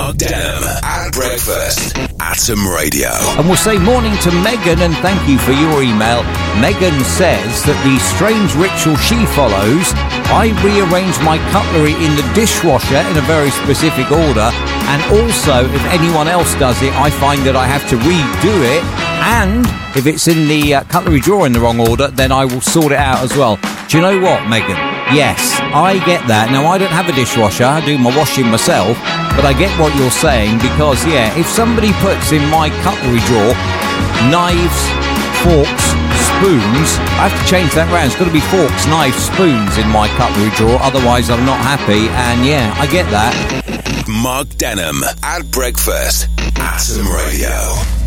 Mark Denham at breakfast. Atom Radio. And we'll say morning to Megan and thank you for your email. Megan says that the strange ritual she follows, I rearrange my cutlery in the dishwasher in a very specific order, and also if anyone else does it, I find that I have to redo it, and if it's in the cutlery drawer in the wrong order, then I will sort it out as well. Do you know what, Megan? Yes, I get that. Now, I don't have a dishwasher, I do my washing myself, but I get what you're saying because, yeah, if somebody puts in my cutlery drawer knives, forks, spoons, I have to change that round. It's got to be forks, knives, spoons in my cutlery drawer, otherwise I'm not happy, and yeah, I get that. Mark Denham at breakfast. Atom Radio.